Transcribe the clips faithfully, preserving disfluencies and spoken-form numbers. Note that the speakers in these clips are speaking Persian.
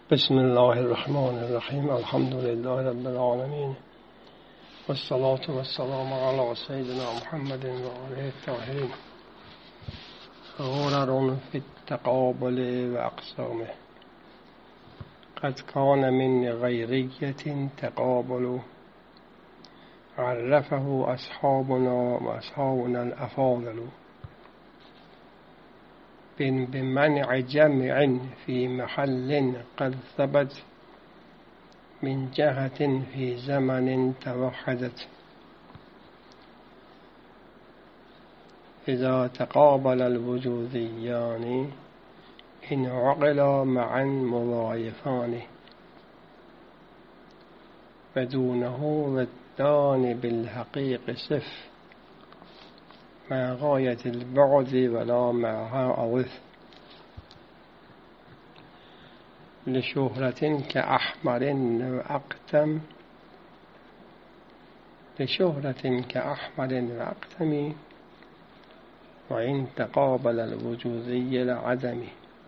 بسم الله الرحمن الرحیم. الحمد لله رب العالمین والصلاة والسلام علی سیدنا محمد و آله الطاهرین. غرر فی التقابل و اقسامه قد کان من غیریة تقابل عرفه اصحابنا و اصحابنا الافاضل بمنع جمع في محل قد ثبت من جهة في زمن توحدت. إذا تقابل الوجوديان إن عقلا معا مضايفان بدونه ضدان بالحقيق صف مع غاية البعد ولا معها أوث. لشهرة كأحمر وأقتم لشهرة كأحمر وأقتم وإن تقابل الوجودي العدم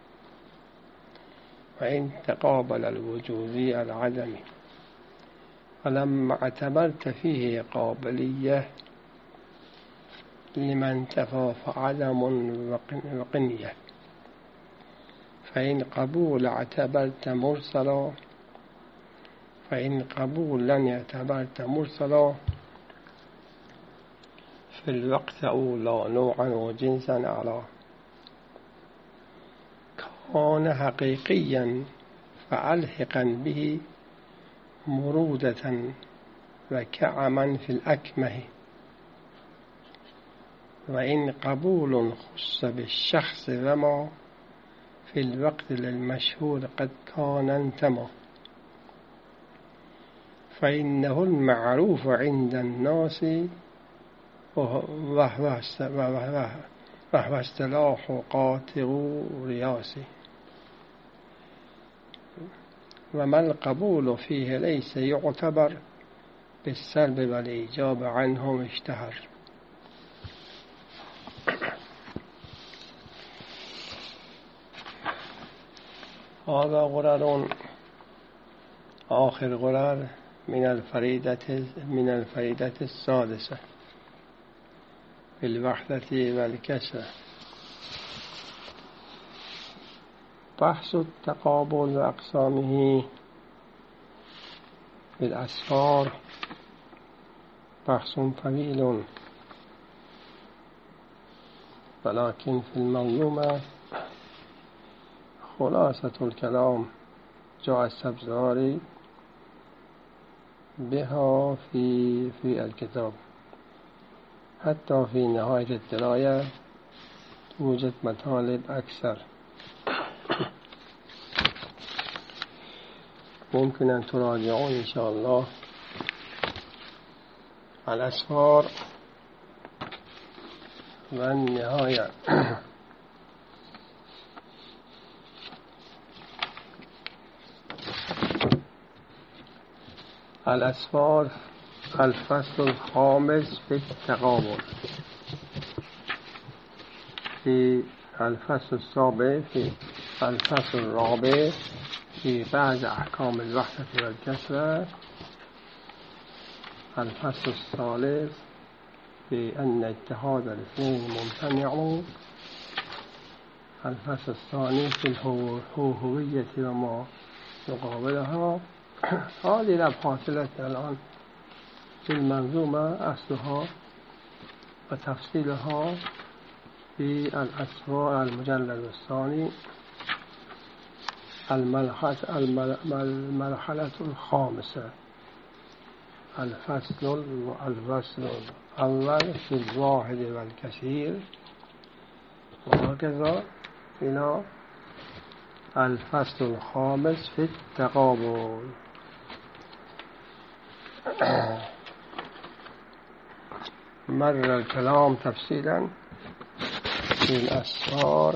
وإن تقابل الوجودي العدم فلما اعتبرت فيه قابلية لمن تفى فعدم وقنية فإن قبول اعتبرت مرسلا فإن قبولا اعتبرت مرسلا في الوقت أولى نوعا وجنسا أعلى. كان حقيقيا فألحقا به مرودة وكعما في الأكمه وإن قبول خص بالشخص وما في الوقت للمشهور قد كان انتمى فإنه المعروف عند الناس وهو اصطلاح قاطع رياس وما القبول فيه ليس يعتبر بالسلب والإيجاب عنهم اشتهر. هذا غرر آخر غرر من الفريدة من الفريدة السادسة في الوحدة والكسرة. بحث التقابل وأقسامه في الأسفار بحث طويل ولكن في المنظومة خلاصة الكلام جاء السبزاري بها في في الكتاب. حتى في نهاية الدراية توجد مطالب أكثر ممكن أن تراجعون إن شاء الله. الأسفار والنهاية. الأسفار الفصل الخامس في التقابل. في الفصل السابع في الفصل الرابع في بعض أحكام الوحدة والكسرة. الفصل الثالث في أن اتحاد الاثنين ممتنع. الفصل الثاني في الهوية وما يقابلها. هذه الأبحاث التي الآن في المنظومة أصلها وتفصيلها في الأسفار المجلد الثاني المرحلة الخامسة الفصل الفصل الأول في الواحد والكثير وهكذا إلى الفصل الخامس في التقابل. مر الكلام تفصيلا في الأسفار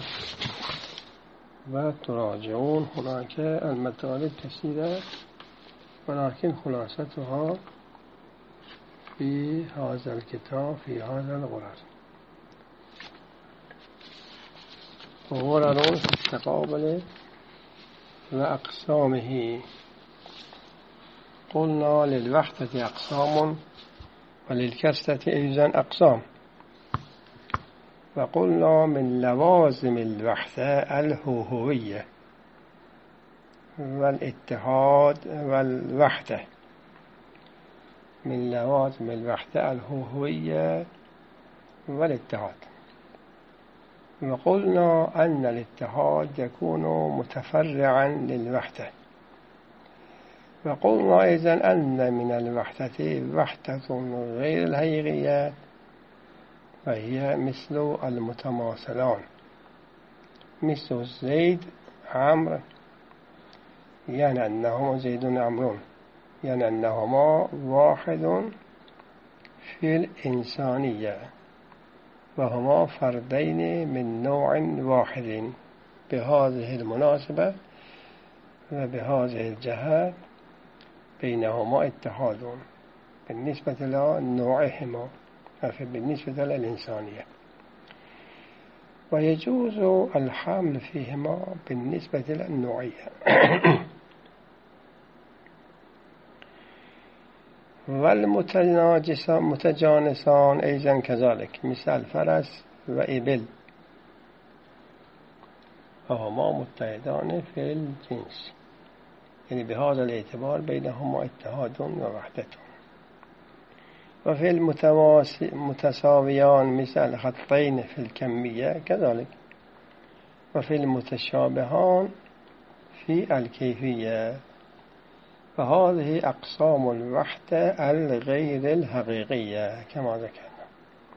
وتراجعون هناك المطالب كثيرة ولكن خلاصتها في هذا الكتاب في هذا الغرض. غرر في التقابل وأقسامه. قلنا للوحدة أقسام وللكسرة أيضا أقسام. وقلنا من لوازم الوحدة الهوهوية والاتحاد والوحدة. من لوازم الوحدة الهوهوية والاتحاد. وقلنا أن الاتحاد يكون متفرعا للوحدة. وقلنا أيضا أن من الوحدة وحدة غير الحقيقية وهي مثل المتماثلان، مثل زيد عمرو، يعني أنهما زيد عمرو، يعني أنهما واحد في الإنسانية وهما فردين من نوع واحد. بهذه المناسبة وبهذه الجهة بينهما اتحاد بالنسبة لنوعهما بالنسبة للإنسانية، ويجوز الحمل فيهما بالنسبة للنوعية. والمتجانسان أيضا كذلك، مثل فرس وإبل، وهما متحدان في الجنس، يعني بهذا الاعتبار بينهما اتحاد ووحدة. وفي المتساويان مثل خطين في الكمية كذلك. وفي المتشابهان في الكيفية. فهذه أقسام الوحدة الغير الحقيقية كما ذكرنا.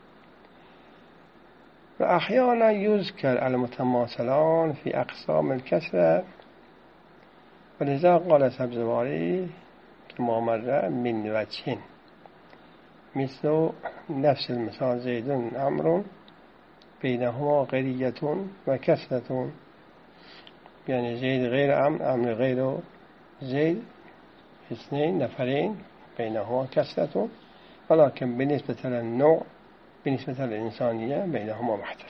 وأحيانا يذكر المتماثلان في أقسام الكسرة، ولذا قال سبزواري كما مر من وجهين، مثل نفس المثال زيد عمرو بينهما غيرية وكسرة، يعني زيد غير عمرو، عمرو غير زيد، اثنين نفرين بينهما كسرة، ولكن بالنسبة للنوع بالنسبة للإنسانية بينهما وحدة.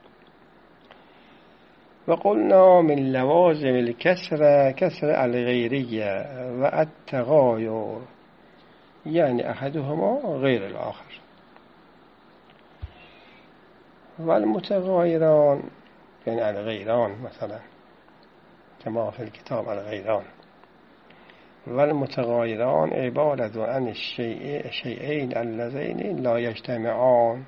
وقلنا من لوازم الكسرة كسر الغيرية والتغاير، يعني أحدهما غير الآخر. والمتغايران يعني الغيران مثلا كما في الكتاب الغيران. والمتغايران عبارة عن الشيء الشيئين اللذين لا يجتمعان.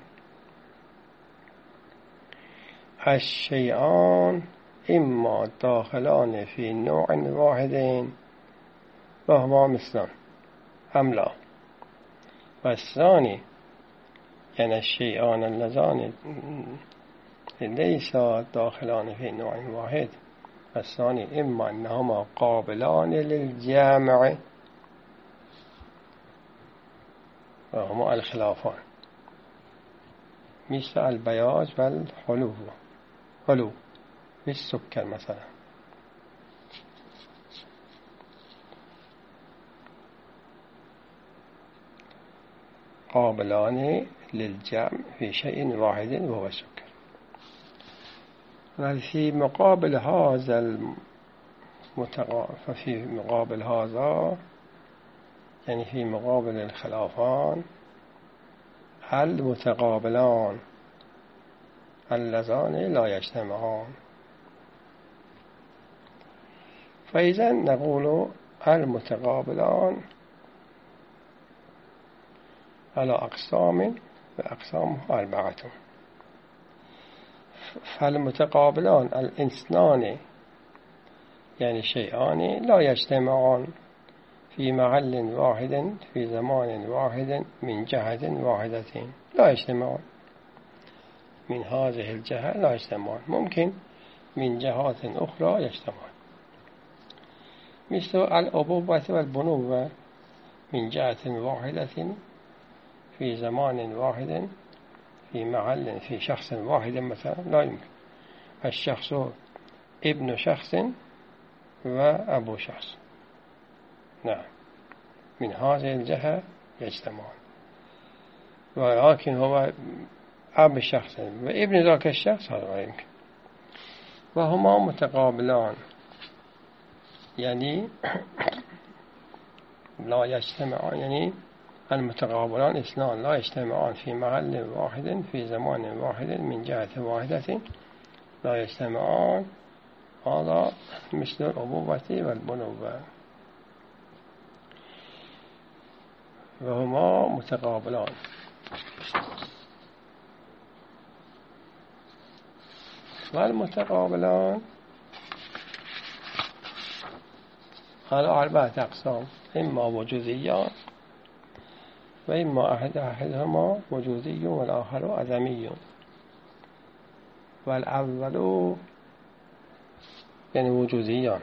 الشيئان إما داخلان في نوع واحد وهما مثلان أم لا. والثاني يعني الشيئان اللذان ليس داخلان في نوع واحد، الثاني إما أنهما قابلان للجامع وهما الخلافان، مثل البياض والحلو، حلو بالسكر مثلا. قابلان للجمع في شيء واحد وهو السكر. وفي مقابل هذا المتغا... ففي مقابل هذا يعني في مقابل الخلافان المتقابلان اللذان لا يجتمعان. فإذا نقول المتقابلان على أقسام وأقسام أربعة. فالمتقابلان الإنسان يعني شيئان لا يجتمعان في محل واحد في زمان واحد من جهة واحدة، لا يجتمعان من هذه الجهة، لا يجتمعان، ممكن من جهات أخرى يجتمعان، مثل الأبوة والبنوة من جهة واحدة في زمان واحد في محل في شخص واحد مثلا، لا يمكن. الشخص ابن شخص وأبو شخص، نعم، من هذه الجهة يجتمعان. ولكن هو أب شخص وابن ذاك الشخص، هذا لا يمكن. وهما متقابلان یعنی لا یجتمعان، یعنی المتقابلان اثنان لا یجتمعان فی محل واحد فی زمان واحد من جهت واحدة لا یجتمعان، هذا مثل الأبوة والبنوة وهما متقابلان. والمتقابلان على أربعة أقسام، إما وجوديان وإما أحد أحدهما وجودي والآخر عدمي. والأول يعني وجوديان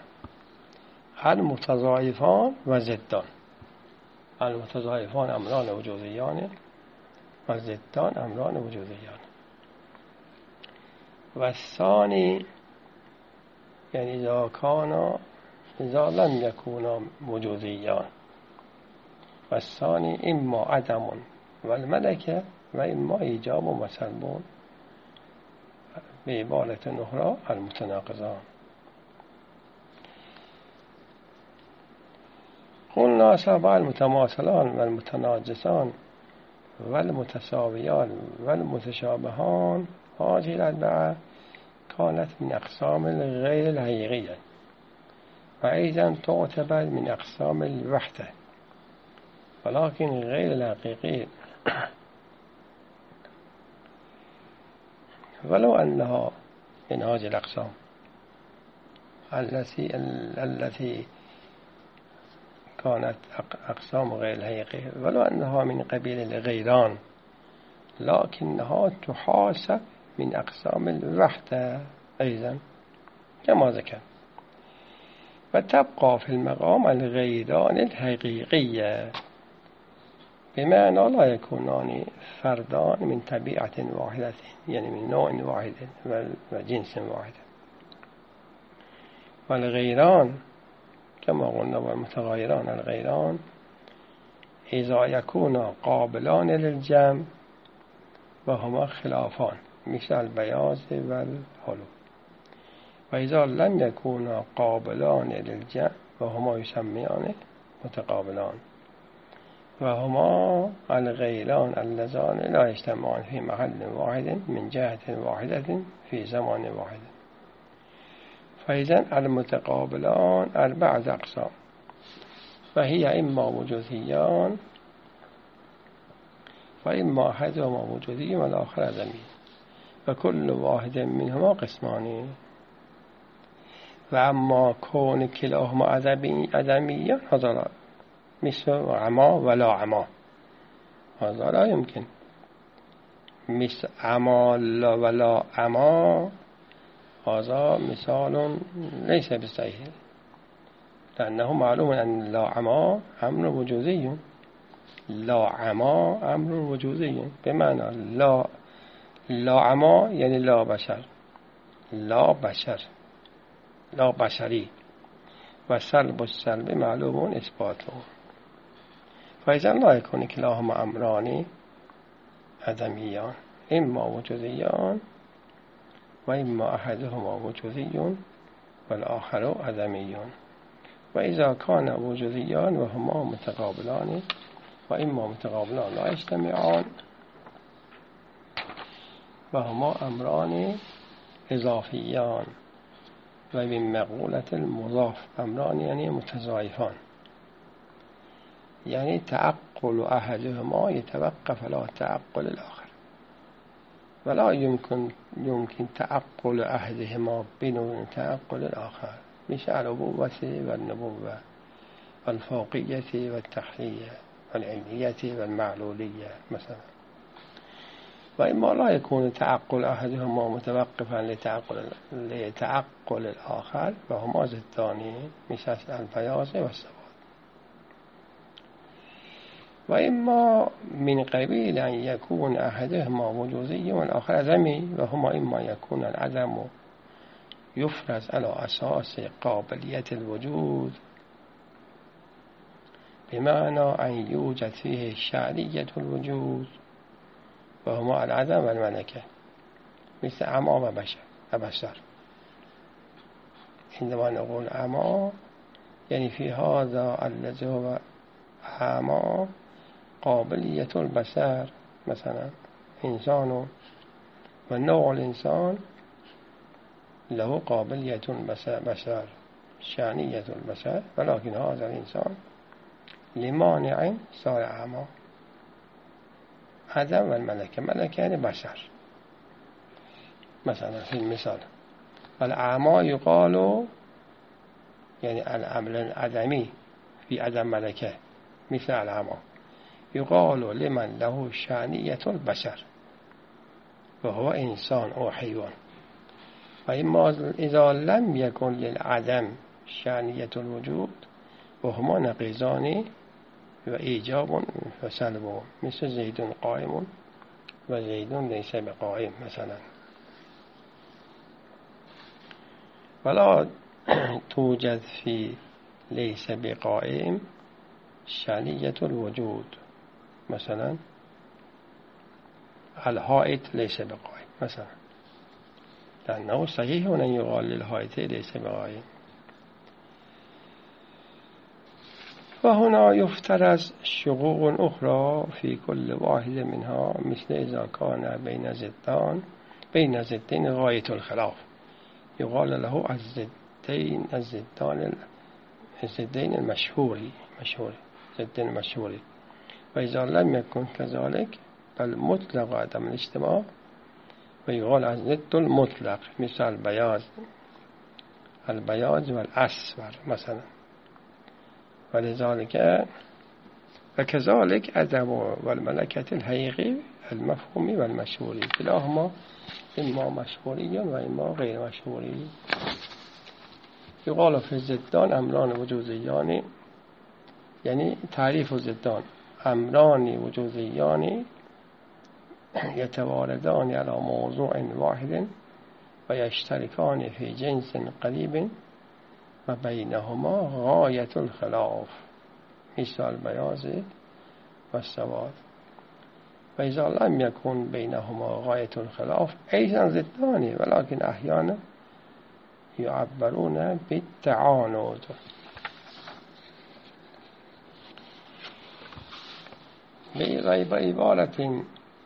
المتضاعفان و ضدان. المتضاعفان امران وجودیان و ضدان امران وجودیان. و الثانی یعنی اذا کانا اذا لم یکونا وجودیان. و الثانی اما عدم و الملکه و اما ایجاب و سلب به عبارت اخرى المتناقضان. قلنا سبع المتماثلان والمتناجسان والمتساويان والمتشابهان هذه الأربعة كانت من أقسام غير الحقيقية وأيضا تعتبر من أقسام الوحدة، ولكن غير الحقيقية، ولو أنها من هذه الأقسام التي التي كانت أقسام غير الحقيقية، ولو أنها من قبيل الغيران، لكنها تحاسب من أقسام الوحدة أيضا كما ذكر. وتبقى في المقام الغيران الحقيقية، بمعنى لا يكونان فردان من طبيعة واحدة، يعني من نوع واحد وجنس واحد. والغيران كما قلنا والمتغيران الغيران إذا يكون قابلان للجمع وهما خلافان مثل البياض والحلو، وإذا لم يكونا قابلان للجمع وهما يسميان متقابلان، وهما الغيران اللذان لا يجتمعان في محل واحد من جهة واحدة في زمان واحد. فإذا المتقابلان أربعة أقسام، فهي إما وجوديان وإما أحدهما وجودي والآخر عدمي، وكل واحد منهما قسمان. وأما كون كلاهما عدميا هذا مثل عما ولا عما، هذا لا يمكن. مثل عما ولا عما هذا مثال ليس بالصحيح، لأنه معلوم أن لا عما أمر وجودي، لا عما أمر وجودي، بمعنى لا لا عما يعني لا بشر، لا بشر لا بشري، وسلب السلب معلوم إثباته. فإذا لا يكون كلاهما أمران عدميان، إما وجوديان وإما أحدهما وجودي والآخر عدمي. وإذا كان وجوديان وهما متقابلان وإما متقابلان لا يجتمعان وهما أمران إضافيان، ومن مقولة المضاف أمران يعني متضاعفان، يعني تعقل أحدهما يتوقف على تعقل الآخر، ولا يمكن يمكن تعقل أحدهما بدون تعقل الآخر، مثل الأبوة والنبوة والفوقية والتحلية والعلمية والمعلولية مثلا. وإما لا يكون تعقل أحدهما متوقفا لتعقل لتعقل الآخر وهما ضدان مثل البياض والسواد. وإما من قبيل أن يكون أحدهما وجودي والآخر عدمي، وهما إما يكون العدم يفرز على أساس قابلية الوجود، بمعنى أن يوجد فيه شعرية الوجود وهما العدم والملكة، مثل عما وبشر وبشر. عندما نقول عما يعني في هذا الذي هو أعمى قابلية البصر، مثلا إنسان ونوع الإنسان له قابلية بصر شانية البصر، ولكن هذا الإنسان لمانع صار أعمى. عدم والملكة، ملكة يعني بشر. مثلا في المثال الأعمى يقال يعني الأمر العدمي في عدم ملكة، مثل الأعمى يقال لمن له شانية البشر وهو إنسان أو حيوان. وإما إذا لم يكن للعدم شانية الوجود وهما نقيضان وإيجاب وسلب، مثل زيد قائم وزيد ليس بقائم مثلا. ولا توجد في ليس بقائم شانية الوجود، مثلا الحائط ليس بقائم مثلا، لأنه صحيح أن يقال للحائط ليس بقائم. وهنا يفترض شقوق أخرى في كل واحد منها، مثل إذا كان بين زدان بين زدين غاية الخلاف يقال له الزدين الزدان الزدين المشهوري مشهوري زدين المشهوري. وإذا لم يكن كذلك بل مطلق عدم الاجتماع ويقال الزد المطلق، مثل البياض البياض والأسود مثلا. ولذلك وكذلك عدم والملكة الحقيقي المفهومي والمشهوري، كلاهما إما مشهوري وإما غير مشهوري. يقال في الزدان أمران وجوديان، يعني تعريف الزدان أمران وجوديان يتواردان على موضوع واحد ويشتركان في جنس قريب وبينهما غاية الخلاف، مثل البياض والسواد. وإذا لم يكن بينهما غاية الخلاف أيضا ضدان، ولكن أحيانا يعبرون بالتعاند. بعبارة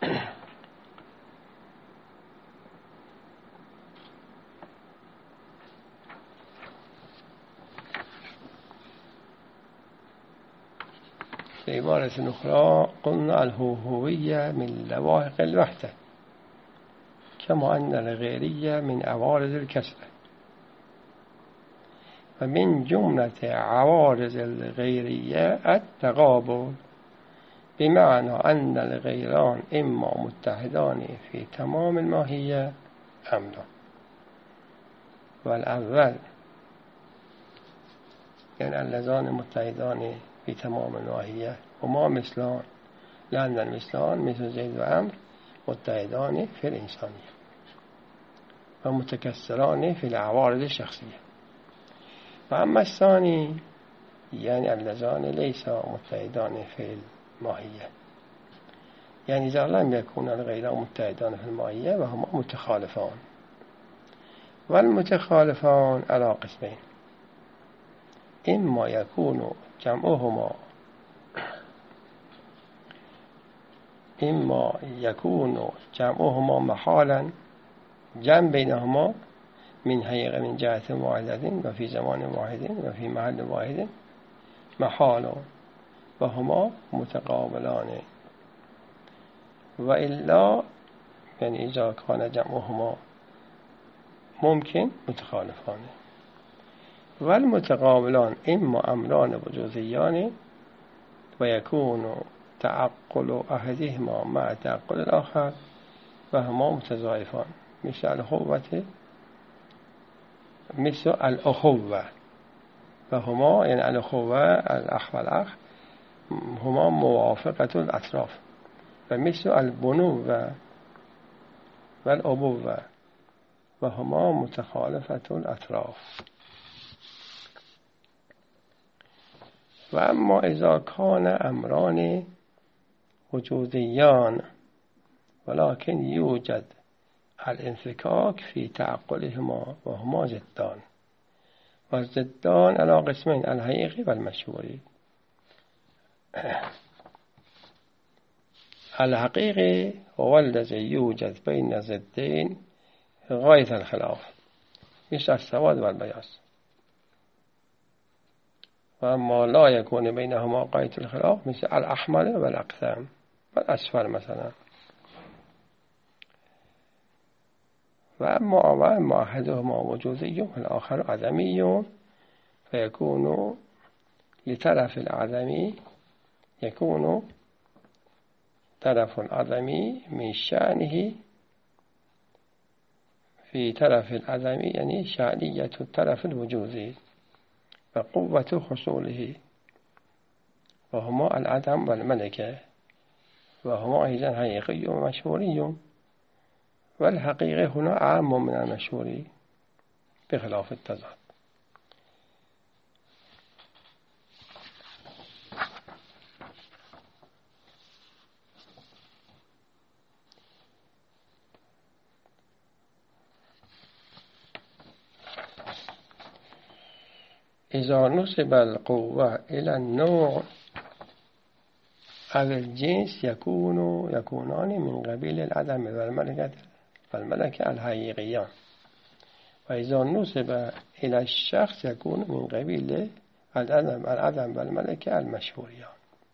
بعبارة أخرى قلنا الهوية من لواحق الوحدة، كما أن الغيرية من عوارض الكسرة. ومن جملة عوارض الغيرية التقابل، بمعنى أن الغيران إما متحدان في تمام الماهية أم لا. والأول يعني اللذان متحدان في تمام الماهية هما مثلان، لأن المثلان مثل زيد وعمر متحدان في الإنسانية ومتكسران في العوارض الشخصية. وأما الثاني يعني اللذان ليس متحدان في الماهية، يعني إذا لم يكون الغيران متحدان في الماهية وهما متخالفان. والمتخالفان على قسمين، إما يكون جمعهما إما يكون جمعهما محالا، جمع بينهما من حقيقة من جهة واحدة وفي زمان واحد وفي محل واحد محال وهما متقابلان. وإلا يعني إذا كان جمعهما ممكن متخالفان. والمتقابلان إما أمران وجوديان ويكون تعقل أحدهما مع تعقل الآخر وهما متضاعفان، مثل الأخوة مثل الأخوة وهما يعني الأخوة الأخ والأخ هما موافقة الأطراف، ومثل البنوة والأبوة وهما متخالفة الأطراف. وأما إذا كان أمران وجوديان ولكن يوجد الانفكاك في تعقلهما وهما ضدان، والضدان على قسمين الحقيقي والمشهوري. الحقيقي هو الذي يوجد بين ضدين غاية الخلاف مثل السواد والبياض، وأما لا يكون بينهما غاية الخلاف مثل الأحمر والأقسام والأصفر مثلا. وأما وأما أحدهما وجودي والآخر عدمي، فيكون لطرف العدمي يكون طرف العدمي من شأنه في طرف العدمي يعني شأنية الطرف الوجودي وقوة حصوله، وهما العدم والملكة، وهما أيضا حقيقي ومشهوري. والحقيقي هنا عام من المشهوري بخلاف التضاد. إذا نسب القوة إلى النوع أو الجنس يكون يكونان من قبيل العدم والملكة والملكة الحقيقيان، وإذا نسب إلى الشخص يكون من قبيل العدم العدم والملكة المشهوريان.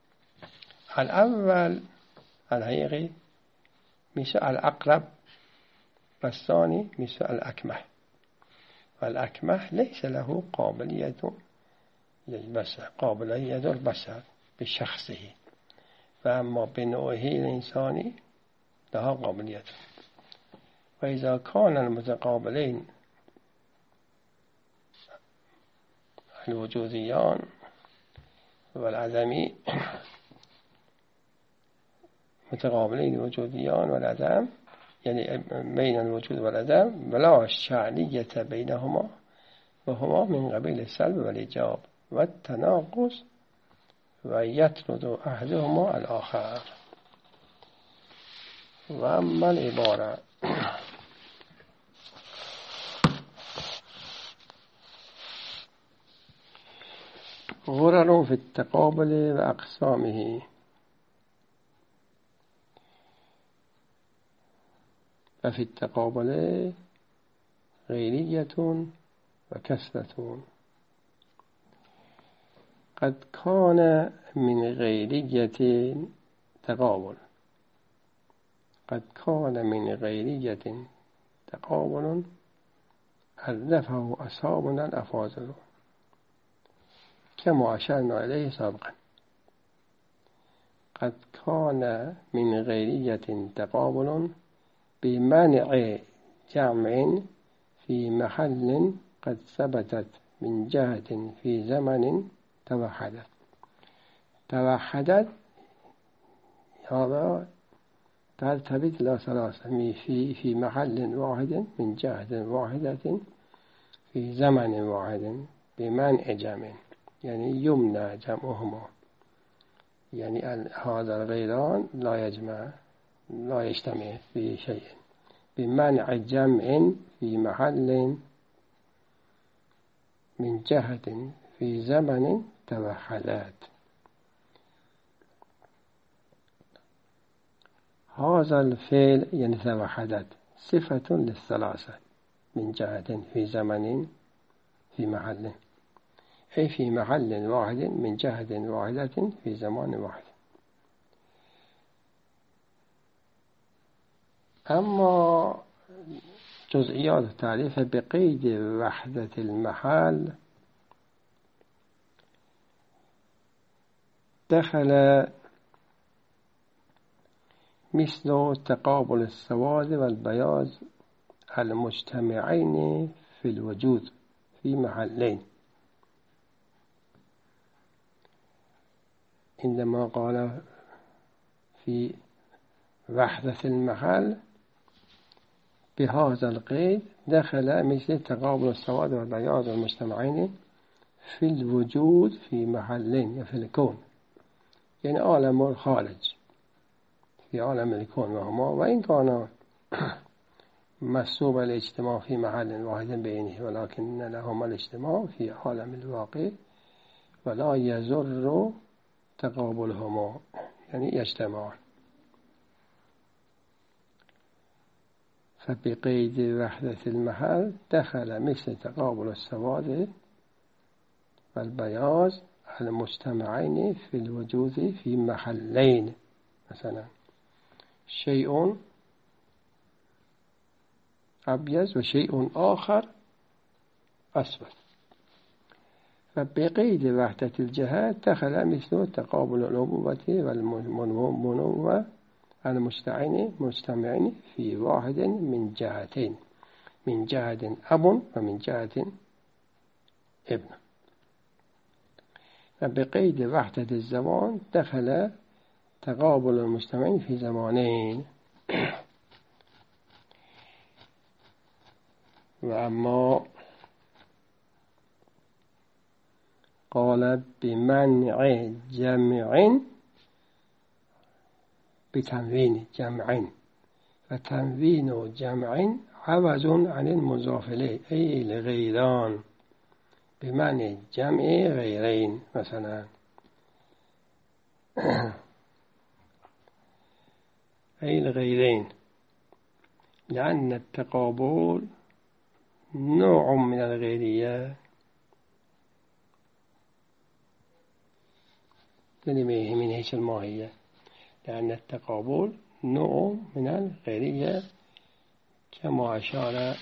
الأول الحقيقي مثل الأقرب، والثاني مثل الأكمح. والأكمح ليس له قابلية للبصر قابلية البصر بشخصه، فأما بنوعه الإنساني لها قابلية. وإذا كان المتقابلين الوجوديان والعدمي متقابلين الوجوديان والعدم يعني بين الوجود والعدم ولا شعنية بينهما، وهما من قبيل السلب والإيجاب والتناقص، ويطرد أحدهما الآخر. وأما العبارة غرر في التقابل وأقسامه، ففي التقابل غيرية وكسرة. قد كان من غيرية تقابل قد كان من غيرية تقابل أردفه أصحابنا الأفاضل كما أشرنا إليه سابقا. قد كان من غيرية تقابل بمنع جمع في محل قد ثبتت من جهة في زمن توحدت. توحدت هذا ترتبط إلى ثلاثة في في محل واحد من جهة واحدة في زمن واحد بمنع جمع يعني يمنع جمعهما، يعني هذا الغيران لا يجمع لا يجتمع في شيء بمنع جمع في محل من جهة في زمن توحدت. هذا الفعل يعني توحدت صفة للثلاثة من جهة في زمن في محل، أي في محل واحد من جهة واحدة في زمان واحد. أما جزئيات التعريف بقيد وحدة المحل دخل مثل تقابل السواد والبياض المجتمعين في الوجود في محلين، عندما قال في وحدة المحل بهذا القيد دخل مثل تقابل السواد والبياض المجتمعين في الوجود في محلين في الكون، يعني عالم الخارج في عالم الكون، وهما وإن كان مسلوب الاجتماع في محل واحد بينه ولكن لهما الاجتماع في عالم الواقع ولا يزر تقابلهما يعني يجتمعان. فبقيد وحدة المحل دخل مثل تقابل السواد والبياض المجتمعين في الوجود في محلين، مثلا شيء أبيض وشيء آخر أسود. فبقيد وحدة الجهات دخل مثل تقابل الأبوة والمنوة المجتمعين في واحد من جهتين، من جهة أب ومن جهة ابن. فبقيد وحدة الزمان دخل تقابل المجتمعين في زمانين. وأما قال بمنع جمع بتنوين جمع، فتنوين جمع عوض عن المضاف إليه أي الغيران، بمعنى جمع غيرين مثلا أي الغيرين، لأن التقابل نوع من الغيرية يعني من هيش الماهية، لأن التقابل نوع من الغيرية كما أشار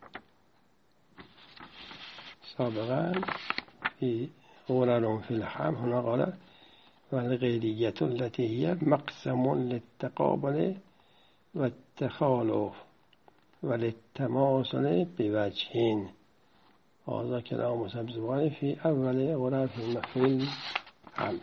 سابقا في غرر في اللحام. هنا قال والغيرية التي هي مقسم للتقابل والتخالف وللتماثل بوجهين. هذا كلام سبزواري في أول غرر في المفعول الحمد.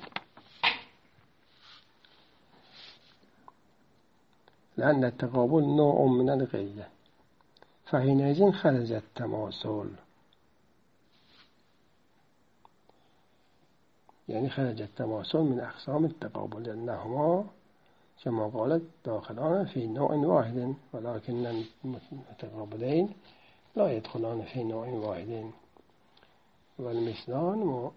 لأن التقابل نوع من الغيرية فحينئذ خرج التماثل، يعني خرج التماثل من أقسام التقابل، لأنهما كما قالت داخلان في نوع واحد، ولكن المتقابلين لا يدخلان في نوع واحد. والمثلان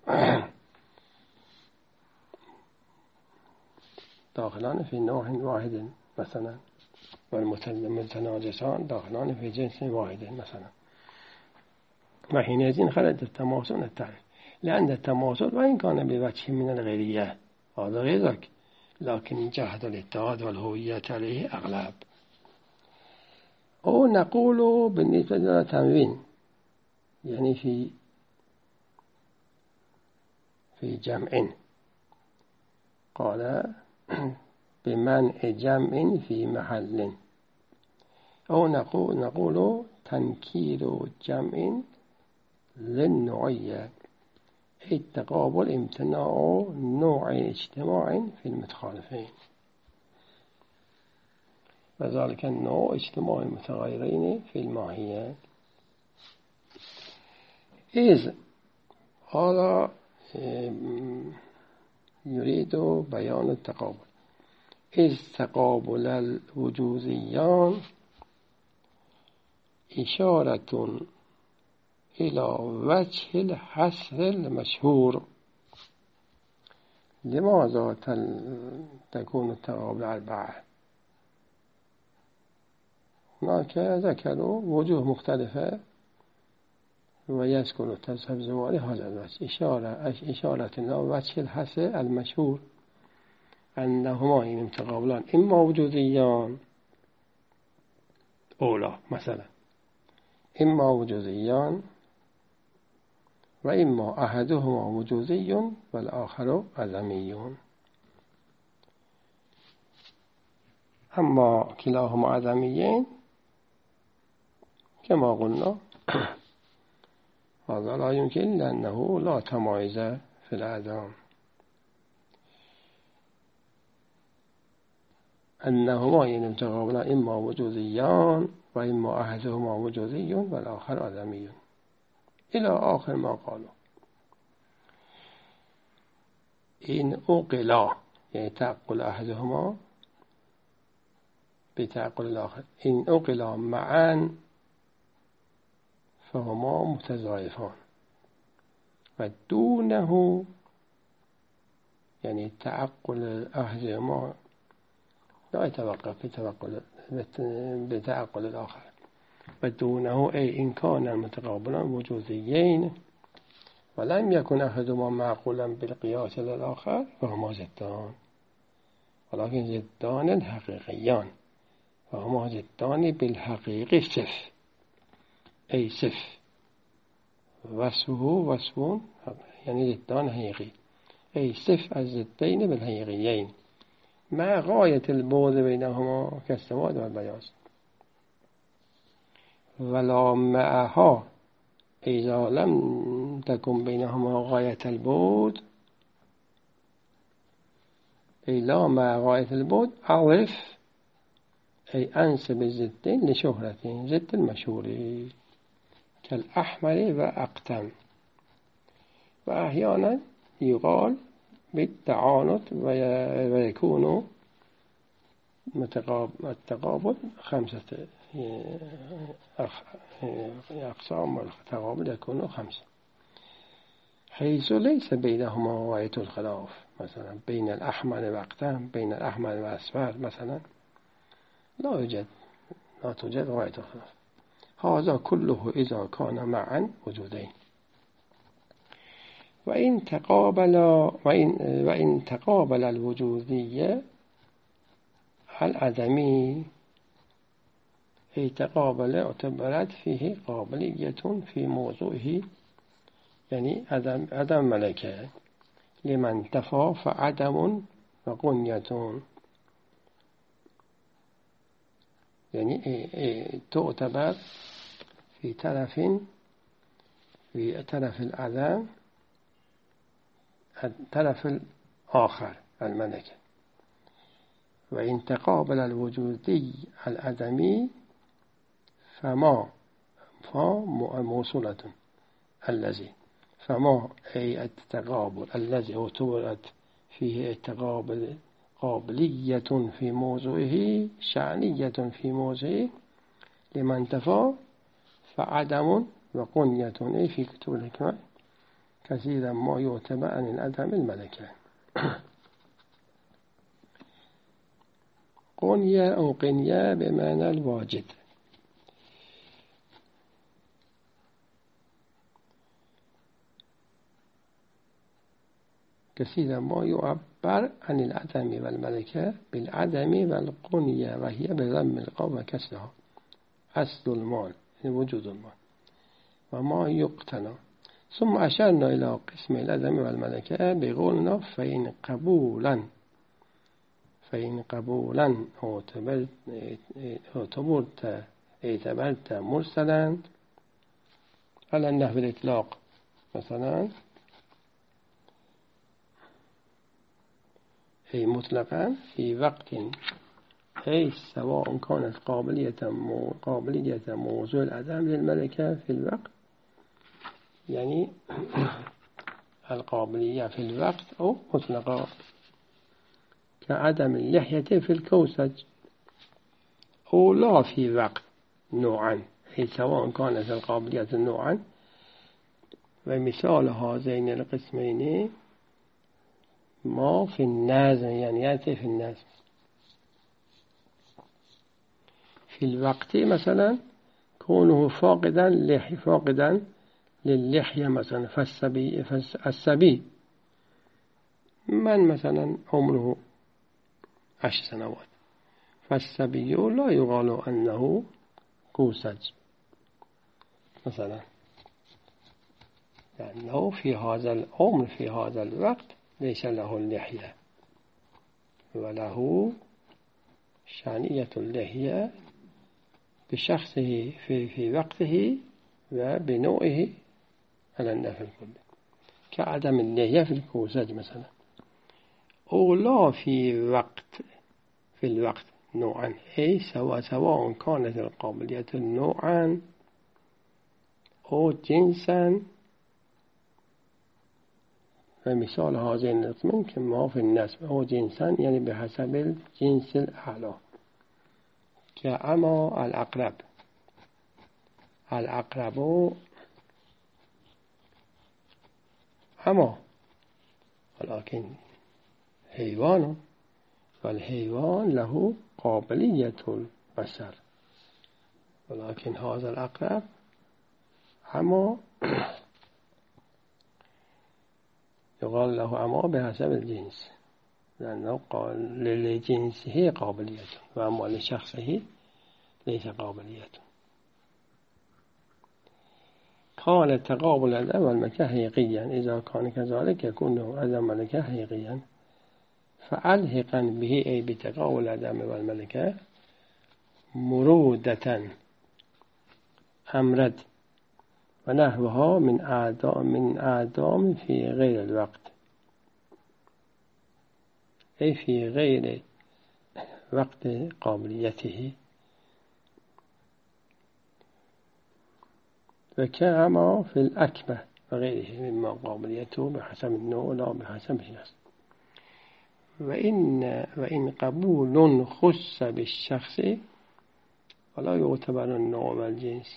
داخلان في نوع واحد مثلا، والمتناجسان داخلان في جنس واحد مثلا. وحينئذ خرج التماثل التعريف، لأن التماثل وإن كان بوجه من الغيرية هذا غير ذلك، لكن جهد الاتحاد والهوية عليه أغلب. أو نقول بالنسبة للتنوين يعني في في جمع، قال بمنع جمع في محل. أو نقول, نقول تنكير جمع للنوعية، التقابل امتناع نوع اجتماع في المتخالفين، وذلك النوع اجتماع المتغيرين في الماهية. إذ هذا يريد بيان التقابل، إذ تقابل الوجوديان إشارة إلى وجه الحصر المشهور. لماذا تكون التقابل أربعة؟ هناك ذكروا وجوه مختلفة ويذكر التذهب زوالي هذا الوجه إشارة, إشارة إلى وجه الحصر المشهور أنهما يتقابلان إما وجوديان أولى مثلا، إما وجوديان وإما أحدهما وجودي والآخر عدمي. أما كلاهما عدميين كما قلنا هذا لا يمكن، لأنه لا تمايز في العدم، أنهما يتقابلان إما وجوديان وإما أحدهما وجودي والآخر عدمي إلى آخر ما قالوا. إن أقلا يعني تعقل أحدهما بتعقل الآخر إن أقلا معا فهما متضاعفان و دونه يعني تعقل أحدهما لا يتوقف بتعقل بتعقل الآخر و دونه أي إن كان المتقابلان وجوديين ولم يكن أحدهما معقولا بالقياس للآخر فهما ضدان ولكن ضدان الحقيقيان فهما ضدان بالحقيقة صف أي صف وصفه وصف يعني ضدان حقيقي أي صف الضدين بالحقيقيين مع غاية البعد بينهما كالسواد والبياض ولا معها إذا لم تكن بينهما غاية البعد أي لا مع غاية البعد أعرف أي أنسب الزدين لشهرتين زد المشهور كالأحمر وأقتم وأحيانا يقال بالتعانت ويكون التقابل خمسة أقسام والتقابل يكون خمسة حيث ليس بينهما غاية الخلاف مثلا بين الأحمر وأقتم بين الأحمر وأصفر مثلا لا يوجد لا توجد غاية الخلاف هذا كله إذا كان معا وجودين وإن تقابل وإن, وإن تقابل الوجودية العدمي أي تقابل اعتبرت فيه قابلية في موضوعه يعني عدم, عدم ملكة لمن تفى فعدم وقنية يعني إيه إيه تعتبر في طرف في طرف العدم الطرف الآخر الملكة وإن تقابل الوجودي العدمي فما فموصولة الذي فما أي التقابل الذي اعتبرت فيه التقابل قابلية في موضوعه شأنية في موضوعه لمن تفى فعدم وقنية أي في كتب الحكمة كثيرا ما يعتبر عن العدم الملكة قنية أو قنية بمعنى الواجد كثيرا ما يعبر عن العدم والملكة بالعدم والقنية وهي بضم القاف وكسرها أصل المال وجود المال وما يقتنى ثم أشرنا إلى قسم العدم والملكة بقولنا فإن قبولا فإن قبولا اعتبرت اعتبرت مرسلا على النحو الإطلاق مثلا أي مطلقا في وقت أي سواء كانت قابلية قابلية موضوع العدم للملكة في الوقت يعني القابلية في الوقت أو مطلقا كعدم اللحية في الكوسج أو لا في وقت نوعا أي سواء كانت القابلية نوعا ومثال هذين القسمين ما في النازم يعني يأتي في النازم في الوقت مثلا كونه فاقدا لحي فاقدا للحية مثلا فالسبي فالسبي من مثلا عمره عشر سنوات فالسبي لا يقال أنه كوسج مثلا لأنه في هذا العمر في هذا الوقت ليس له اللحية وله شأنية اللحية بشخصه في, في وقته وبنوعه على النفع الكلي كعدم اللحية في الكوسج مثلا أو لا في وقت في الوقت نوعا أي سواء سواء كانت القابلية نوعا أو جنسا ومثال هذين القسمين كما في النسب أو جنسا يعني بحسب الجنس الأعلى كأما العقرب. العقرب أما، ولكن حيوان، والحيوان له قابلية البصر، ولكن هذا العقرب أما يقال له أما بحسب الجنس، لأنه قال لجنسه قابلية، وأما لشخصه ليس قابلية. كان التقابل العدم والمكان حقيقيا، إذا كان كذلك يكون عدم والمكان حقيقيا، فألحقا به أي بتقابل العدم والملكة مرودة أمرد ونحوها من آدام من آدام في غير الوقت، أي في غير وقت قابليته، وكما في الأكمة وغيره مما قابليته بحسب النوع لا بحسب الشخص. وإن وإن قبول خص بالشخص ولا يعتبر النوع والجنس.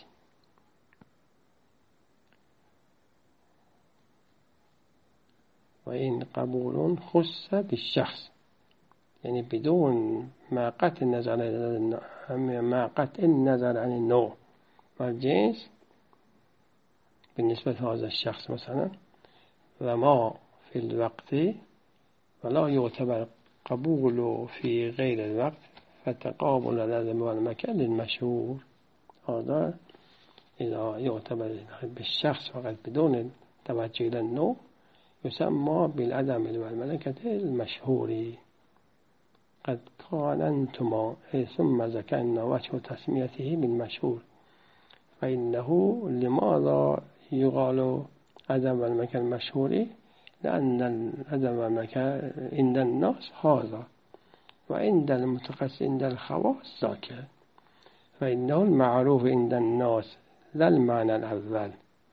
وإن قبول خص بالشخص يعني بدون ما قطع النظر ما قطع النظر عن النوع والجنس بالنسبة لهذا الشخص مثلا، وما في الوقت ولا يعتبر قبول في غير الوقت، فتقابل العدم والمكان للمشهور. هذا إذا يعتبر بالشخص فقط بدون توجه إلى النوع يسمى بالعدم والملكة المشهور. قد كان أنتما ثم ذكرنا وجه تسميته بالمشهور، فإنه لماذا يقال عدم والملكة المشهور؟ لأن العدم والملكة عند الناس هذا، وعند المتخصص عند الخواص ذاك، فإنه المعروف عند الناس لا المعنى الأول،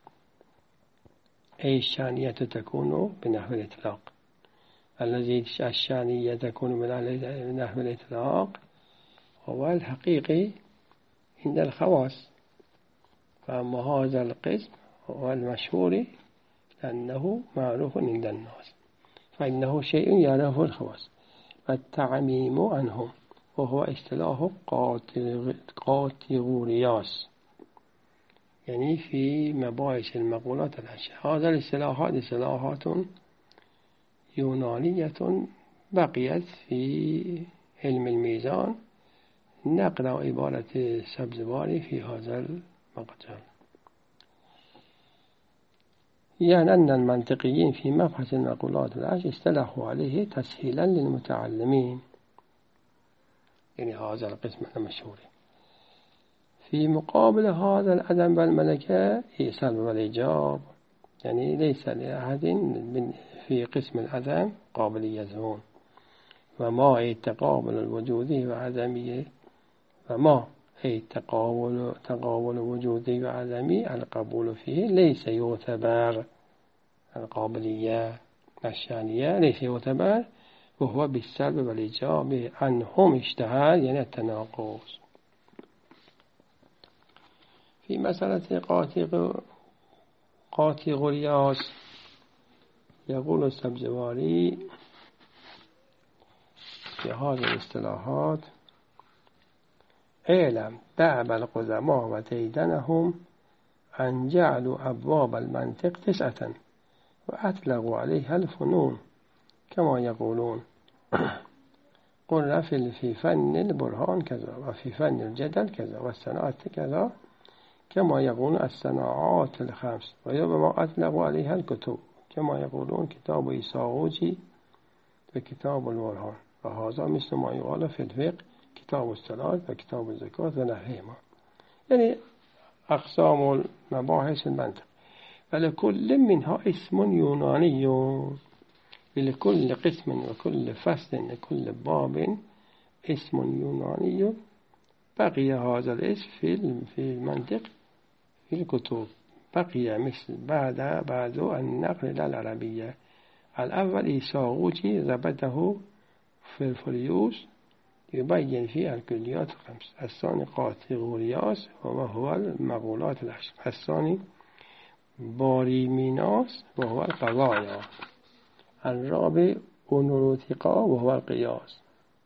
أي الشانية تكون بنحو الإطلاق. الذي الشانية تكون بنحو الإطلاق هو الحقيقي عند الخواص، فأما هذا القسم هو المشهور لأنه معروف عند الناس، فإنه شيء يعرفه الخواص. والتعميم عنهم وهو اصطلاح قاطيغورياس، يعني في مباحث المقولات الأشياء. هذا الاصطلاحات اصطلاحات يونانية بقيت في علم الميزان، نقرأ عبارة السبزواري في هذا المقطع. يعني أن المنطقيين في مبحث المقولات العشر اصطلحوا عليه تسهيلا للمتعلمين، يعني هذا القسم المشهور. في مقابل هذا العدم والملكة السلب والإيجاب، يعني ليس لأحد في قسم العدم قابليتهم، وما أي تقابل الوجود وعدمية، وما أي تقابل تقابل وجودي وعدمي القبول فيه ليس يعتبر القابلية الشانية، ليس يعتبر، وهو بالسلب والإيجاب عنهم اشتهر، يعني التناقض. في مسألة قاطيغورياس يقول السبزواري في هذه الاصطلاحات: اعلم دأب القدماء وتيدنهم أن جعلوا أبواب المنطق تسعة وأطلقوا عليها الفنون كما يقولون. قلنا في فن البرهان كذا، وفي فن الجدل كذا، والصناعات كذا، كما يقولون الصناعات الخمس، وربما أطلقوا عليها الكتب كما يقولون كتاب إيساغوجي وكتاب البرهان، وهذا مثل ما يقال في الفقه كتاب الصلاة وكتاب الزكاة ونحوهما، يعني أقسام المباحث المنطق. فلكل منها اسم يوناني، لكل قسم وكل فصل وكل باب اسم يوناني، بقي هذا الاسم في المنطق في الكتب، بقي مثل بعد بعد النقل إلى العربية. الأول إيساغوجي ربطه في الفليوس يبين فيها الكليات الخمس. الثاني قاطغورياس وهو المقولات العشر. الثاني باريميناس وهو القضايا. الرابع أونوروتيقا وهو القياس.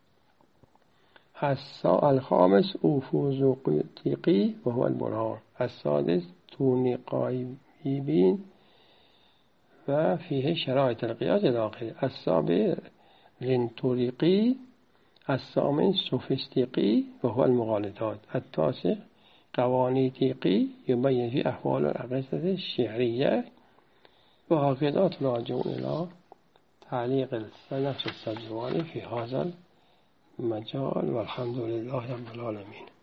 الخامس أوفوزوقيقي وهو البرهان. السادس تونيقايبين وفيه شرائط القياس إلى آخره. السابع رنتوريقي. الثامن سوفيستيقي وهو المغالطات. التاسع قوانيتيقي يبين في أحوال الأقيسة الشعرية. وهكذا تراجعون إلى تعليق السلف السجواني في هذا المجال، والحمد لله رب العالمين.